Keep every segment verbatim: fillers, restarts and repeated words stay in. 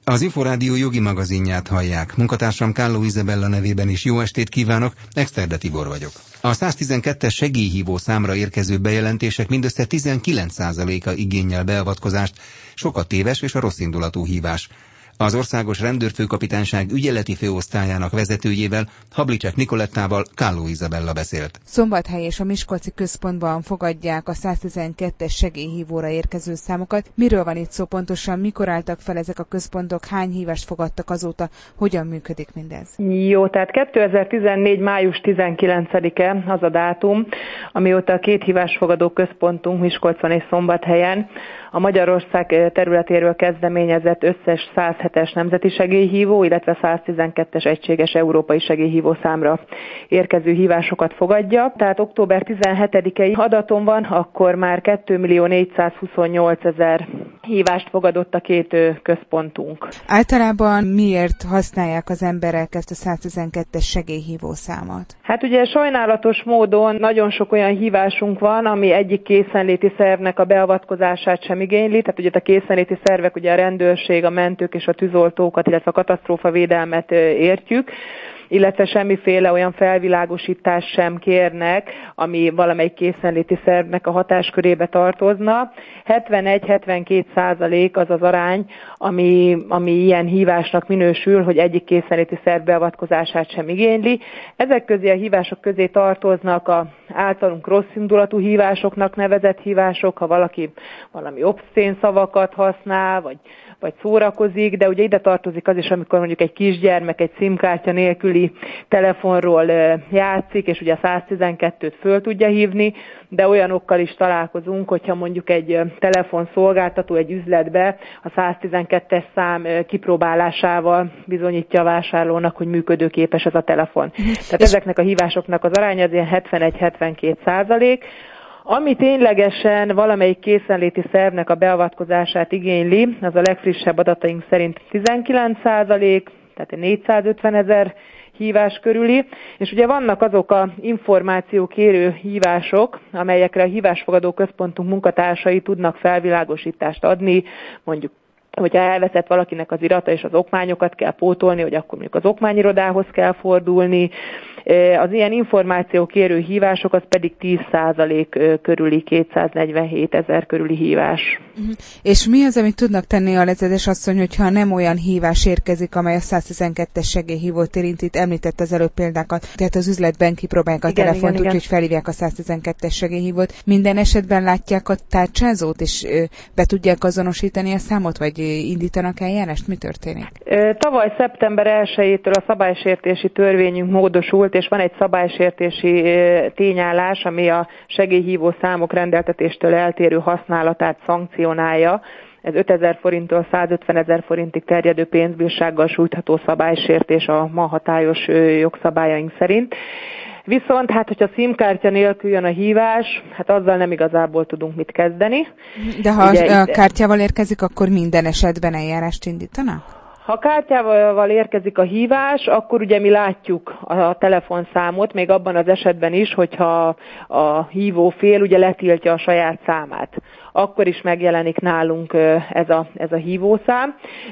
Az Inforádió jogi magazinját hallják. Munkatársam Kálló Izabella nevében is jó estét kívánok, Exterde Tibor vagyok. A száztizenkettes segélyhívó számra érkező bejelentések mindössze tizenkilenc százaléka igénnyel beavatkozást, sok a téves és a rosszindulatú hívás. Az Országos Rendőrfőkapitányság ügyeleti főosztályának vezetőjével, Hablicek Nikolettával Kálló Izabella beszélt. Szombathely és a Miskolci központban fogadják a száztizenkettes segélyhívóra érkező számokat. Miről van itt szó pontosan, mikor álltak fel ezek a központok, hány hívást fogadtak azóta, hogyan működik mindez? Jó, tehát kétezer-tizennégy. május tizenkilencedike az a dátum, amióta a két hívásfogadó központunk Miskolcon és Szombathelyen a Magyarország területéről kezdeményezett összes száz hetes nemzeti segélyhívó, illetve száztizenkettes egységes európai segélyhívó számra érkező hívásokat fogadja. Tehát október tizenhetedikei adaton van, akkor már kétmillió négyszázhuszonnyolcezer hívást fogadott a két központunk. Általában miért használják az emberek ezt a száztizenkettes segélyhívó számot? Hát ugye sajnálatos módon nagyon sok olyan hívásunk van, ami egyik készenléti szervnek a beavatkozását sem igényli, tehát ugye a készenléti szervek, ugye a rendőrség, a mentők és a tűzoltókat, illetve a katasztrófavédelmet értjük, illetve semmiféle olyan felvilágosítást sem kérnek, ami valamelyik készenléti szervnek a hatáskörébe tartozna. hetvenegy-hetvenkét százalék az az arány, ami, ami ilyen hívásnak minősül, hogy egyik készenléti szerv beavatkozását sem igényli. Ezek közé a hívások közé tartoznak a általunk rosszindulatú hívásoknak nevezett hívások, ha valaki valami obszcén szavakat használ, vagy, vagy szórakozik, de ugye ide tartozik az is, amikor mondjuk egy kisgyermek egy SIM-kártya nélküli telefonról játszik, és ugye a száztizenkettőt föl tudja hívni, de olyanokkal is találkozunk, hogyha mondjuk egy telefonszolgáltató egy üzletbe a száztizenkettes szám kipróbálásával bizonyítja a vásárlónak, hogy működőképes ez a telefon. Tehát ezeknek a hívásoknak az aránya az ilyen hetvenegy-hetvenkét százalék. Ami ténylegesen valamelyik készenléti szervnek a beavatkozását igényli, az a legfrissebb adataink szerint tizenkilenc százalék, tehát négyszázötvenezer hívás körüli, és ugye vannak azok a információkérő hívások, amelyekre a hívásfogadó központunk munkatársai tudnak felvilágosítást adni, mondjuk hogyha elveszett valakinek az irata és az okmányokat kell pótolni, hogy akkor mondjuk az okmányirodához kell fordulni. Az ilyen információkérő hívások az pedig tíz százalék körüli, kétszáznegyvenhét ezer körüli hívás. Uh-huh. És mi az, amit tudnak tenni a lezetes asszony, hogyha nem olyan hívás érkezik, amely a száztizenkettes segélyhívót érint? Itt említett az előbb példákat, tehát az üzletben kipróbálják a igen, telefont, úgyhogy felhívják a száztizenkettes segélyhívót. Minden esetben látják a tárcsázót, és be tudják azonosítani a számot, vagy indítanak eljárást? Mi történik? Tavaly szeptember elsejétől a szabálysértési törvényünk módosult, és van egy szabálysértési tényállás, ami a segélyhívó számok rendeltetéstől eltérő használatát szankcionálja. Ez ötezer forinttól százötvenezer forintig terjedő pénzbírsággal sújtható szabálysértés a ma hatályos jogszabályaink szerint. Viszont hát, hogyha SIM-kártya nélkül jön a hívás, hát azzal nem igazából tudunk mit kezdeni. De ha ugye, a kártyával érkezik, akkor minden esetben eljárást indítanak? Ha kártyával érkezik a hívás, akkor ugye mi látjuk a telefonszámot, még abban az esetben is, hogyha a hívó fél ugye letiltja a saját számát. Akkor is megjelenik nálunk ez a, ez a hívószám.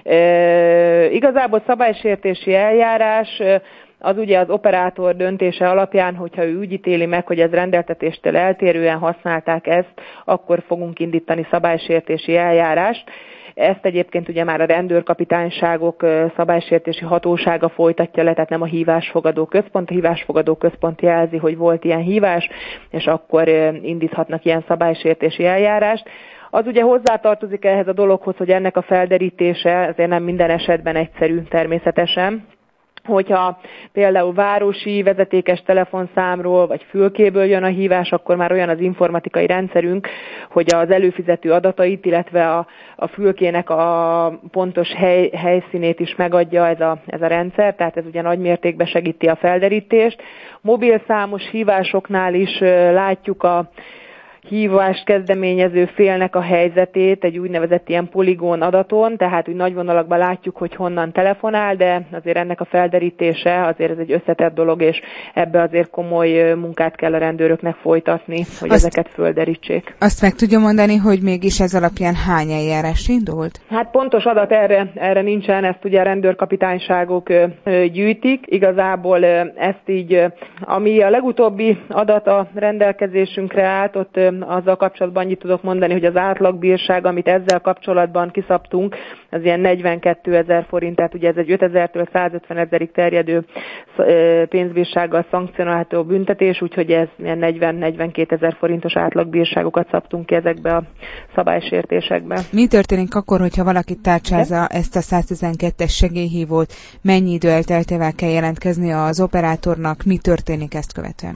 E, igazából szabálysértési eljárás az ugye az operátor döntése alapján, hogyha ő úgy ítéli meg, hogy ez rendeltetéstől eltérően használták ezt, akkor fogunk indítani szabálysértési eljárást. Ezt egyébként ugye már a rendőrkapitányságok szabálysértési hatósága folytatja le, tehát nem a hívásfogadó központ. A hívásfogadó központ jelzi, hogy volt ilyen hívás, és akkor indíthatnak ilyen szabálysértési eljárást. Az ugye hozzátartozik ehhez a dologhoz, hogy ennek a felderítése azért nem minden esetben egyszerű természetesen. Hogyha például városi vezetékes telefonszámról vagy fülkéből jön a hívás, akkor már olyan az informatikai rendszerünk, hogy az előfizető adatait, illetve a, a fülkének a pontos hely, helyszínét is megadja ez a, ez a rendszer, tehát ez ugye nagy mértékben segíti a felderítést. Mobilszámos hívásoknál is látjuk a hívást kezdeményező félnek a helyzetét egy úgynevezett ilyen poligón adaton, tehát úgy nagy vonalakban látjuk, hogy honnan telefonál, de azért ennek a felderítése azért ez egy összetett dolog, és ebbe azért komoly munkát kell a rendőröknek folytatni, hogy azt, ezeket földerítsék. Azt meg tudja mondani, hogy mégis ez alapján hány eljárás indult? Hát pontos adat erre, erre nincsen, ezt ugye a rendőrkapitányságok gyűjtik. Igazából ezt így, ami a legutóbbi adat a rendelkezésünkre állt, ott azzal kapcsolatban annyit tudok mondani, hogy az átlagbírság, amit ezzel kapcsolatban kiszabtunk, az ilyen negyvenkétezer forint, tehát ugye ez egy ötezertől százötvenezerig terjedő pénzbírsággal szankcionálható büntetés, úgyhogy ez ilyen negyven-negyvenkétezer forintos átlagbírságokat szabtunk ki ezekbe a szabálysértésekbe. Mi történik akkor, hogyha valaki tárcsázza ezt a száztizenkettes segélyhívót? Mennyi idő elteltével kell jelentkezni az operátornak? Mi történik ezt követően?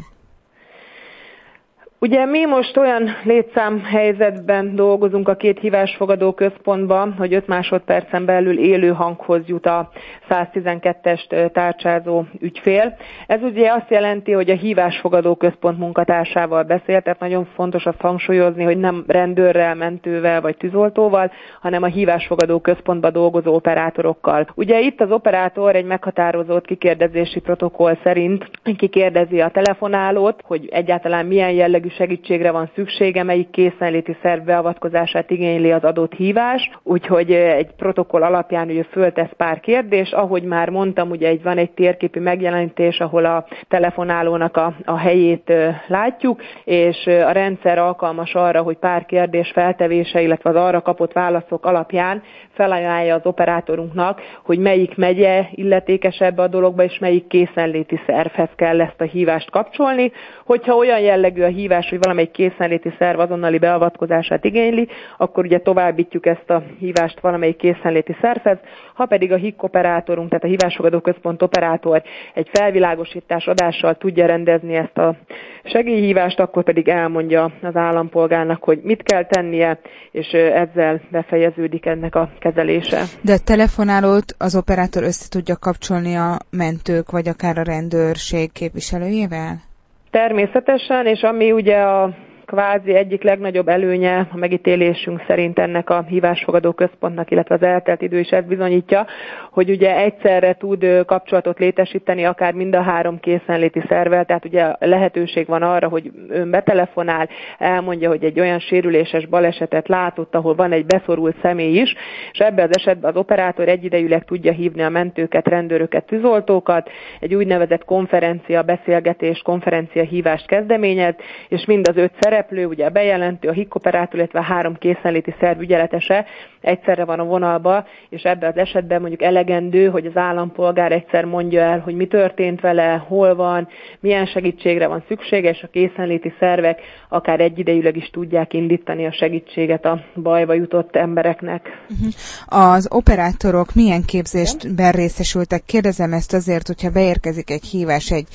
Ugye mi most olyan létszámhelyzetben dolgozunk a két hívásfogadó központban, hogy öt másodpercen belül élő hanghoz jut a száztizenkettes tárcsázó ügyfél. Ez ugye azt jelenti, hogy a hívásfogadó központ munkatársával beszél, tehát nagyon fontos azt hangsúlyozni, hogy nem rendőrrel, mentővel vagy tűzoltóval, hanem a hívásfogadó központban dolgozó operátorokkal. Ugye itt az operátor egy meghatározott kikérdezési protokoll szerint kikérdezi a telefonálót, hogy egyáltalán milyen jellegű segítségre van szüksége, melyik készenléti szerv beavatkozását igényli az adott hívás, úgyhogy egy protokoll alapján ugye föltesz pár kérdést, ahogy már mondtam, ugye egy, van egy térképi megjelenítés, ahol a telefonálónak a, a helyét látjuk, és a rendszer alkalmas arra, hogy pár kérdés feltevése, illetve az arra kapott válaszok alapján felajánlja az operátorunknak, hogy melyik megye illetékes ebbe a dologba, és melyik készenléti szervhez kell ezt a hívást kapcsolni. Hogyha olyan jellegű a hívás, hogy valamelyik készenléti szerv azonnali beavatkozását igényli, akkor ugye továbbítjuk ezt a hívást valamelyik készenléti szervhez. Ha pedig a hík operátorunk, tehát a hívásfogadó központ operátor egy felvilágosítás adással tudja rendezni ezt a segélyhívást, akkor pedig elmondja az állampolgárnak, hogy mit kell tennie, és ezzel befejeződik ennek a kezelése. De a telefonálót az operátor össze tudja kapcsolni a mentők, vagy akár a rendőrség képviselőjével? Természetesen, és ami ugye a kvázi egyik legnagyobb előnye a megítélésünk szerint ennek a hívásfogadó központnak, illetve az eltelt idő is ezt bizonyítja, hogy ugye egyszerre tud kapcsolatot létesíteni akár mind a három készenléti szervvel, tehát ugye lehetőség van arra, hogy ön betelefonál, elmondja, hogy egy olyan sérüléses balesetet látott, ahol van egy beszorult személy is, és ebben az esetben az operátor egyidejűleg tudja hívni a mentőket, rendőröket, tűzoltókat, egy úgynevezett konferencia, beszélgetés, konferencia hívást kezdeményez, és mind az öt szerep szereplő, ugye a bejelentő, a hík operátor, illetve a három készenléti szerv ügyeletese egyszerre van a vonalba, és ebben az esetben mondjuk elegendő, hogy az állampolgár egyszer mondja el, hogy mi történt vele, hol van, milyen segítségre van szüksége, és a készenléti szervek akár egyidejűleg is tudják indítani a segítséget a bajba jutott embereknek. Az operátorok milyen képzésben részesültek? Kérdezem ezt azért, hogyha beérkezik egy hívás egy,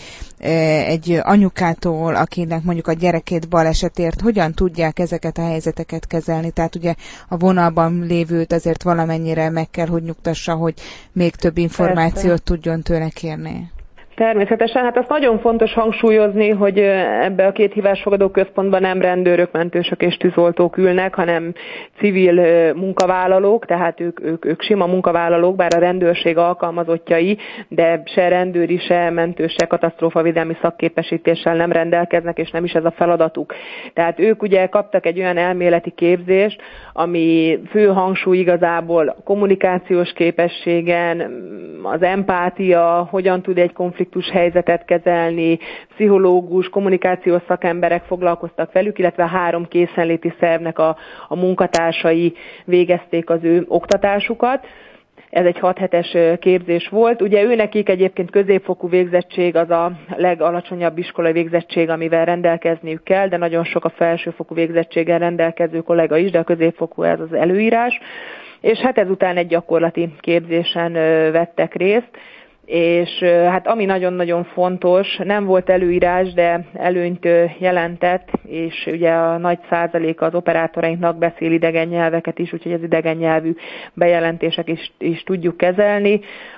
egy anyukától, akinek mondjuk a gyerekét balesetért, hogyan tudják ezeket a helyzeteket kezelni? Tehát ugye a vonalban lévőt azért valamennyire meg kell, hogy nyugtassa, hogy még több információt Persze. tudjon tőle kérni. Természetesen, hát azt nagyon fontos hangsúlyozni, hogy ebbe a két hívásfogadó központban nem rendőrök, mentősök és tűzoltók ülnek, hanem civil munkavállalók, tehát ők, ők, ők sima munkavállalók, bár a rendőrség alkalmazottjai, de se rendőri, se mentős, se katasztrófavédelmi szakképesítéssel nem rendelkeznek, és nem is ez a feladatuk. Tehát ők ugye kaptak egy olyan elméleti képzést, ami fő hangsúly igazából kommunikációs képességen, az empátia, hogyan tud egy konfliktus helyzetet kezelni, pszichológus, kommunikációs szakemberek foglalkoztak velük, illetve a három készenléti szervnek a, a munkatársai végezték az ő oktatásukat. Ez egy hat hetes képzés volt. Ugye őnekik egyébként középfokú végzettség az a legalacsonyabb iskolai végzettség, amivel rendelkezniük kell, de nagyon sok a felsőfokú végzettséggel rendelkező kollega is, de a középfokú ez az előírás. És hát ezután egy gyakorlati képzésen vettek részt. És hát ami nagyon-nagyon fontos, nem volt előírás, de előnyt jelentett, és ugye a nagy százaléka az operátorainknak beszél idegen nyelveket is, úgyhogy az idegen nyelvű bejelentések is, is tudjuk kezelni.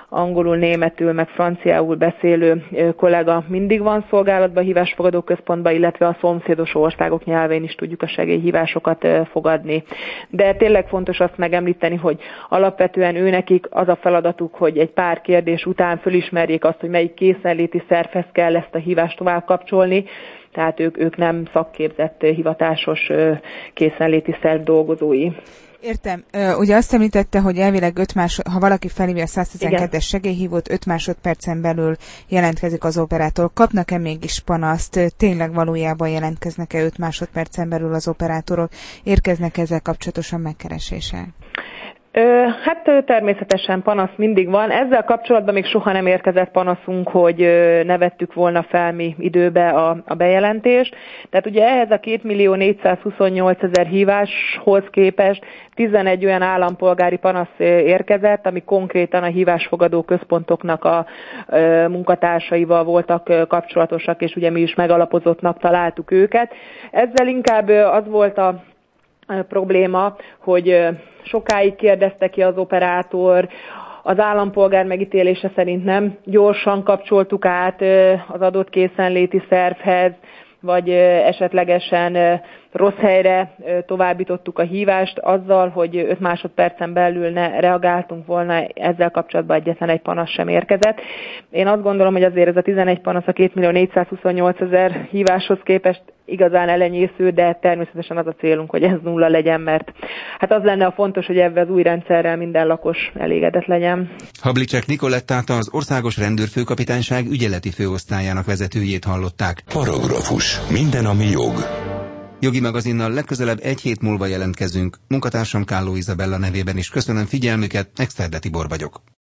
angolul, németül, meg franciául beszélő kollega mindig van szolgálatban, hívásfogadó központban, illetve a szomszédos országok nyelvén is tudjuk a segélyhívásokat fogadni. De tényleg fontos azt megemlíteni, hogy alapvetően őnekik az a feladatuk, hogy egy pár kérdés után fölismerjék azt, hogy melyik készenléti szervhez kell ezt a hívást tovább kapcsolni, tehát ők, ők nem szakképzett hivatásos készenléti szerv dolgozói. Értem. Ugye azt említette, hogy elvileg öt másod, ha valaki felhívja a száz tizenkettes segélyhívót, öt másodpercen belül jelentkezik az operátor. Kapnak-e mégis panaszt? Tényleg valójában jelentkeznek-e öt másodpercen belül az operátorok? Érkeznek ezzel kapcsolatosan megkereséssel? Hát természetesen panasz mindig van. Ezzel kapcsolatban még soha nem érkezett panaszunk, hogy ne vettük volna fel mi időbe a, a bejelentést. Tehát ugye ehhez a kétmillió-négyszázhuszonnyolcezer híváshoz képest tizenegy olyan állampolgári panasz érkezett, ami konkrétan a hívásfogadó központoknak a munkatársaival voltak kapcsolatosak, és ugye mi is megalapozottnak találtuk őket. Ezzel inkább az volt a probléma, hogy sokáig kérdezte ki az operátor, az állampolgár megítélése szerint nem gyorsan kapcsoltuk át az adott készenléti szervhez, vagy esetlegesen rossz helyre továbbítottuk a hívást azzal, hogy öt másodpercen belül ne reagáltunk volna, ezzel kapcsolatban egyetlen egy panasz sem érkezett. Én azt gondolom, hogy azért ez a tizenegy panasz a kétmillió-négyszázhuszonnyolcezer híváshoz képest igazán elenyésző, de természetesen az a célunk, hogy ez nulla legyen, mert hát az lenne a fontos, hogy ebben az új rendszerrel minden lakos elégedett legyen. Hablicek Nikolettát, az Országos Rendőrfőkapitányság ügyeleti főosztályának vezetőjét hallották. Paragrafus. Minden, ami jog. Jogi magazinnal legközelebb egy hét múlva jelentkezünk. Munkatársam Kálló Izabella nevében is köszönöm figyelmüket, Exterde Tibor vagyok.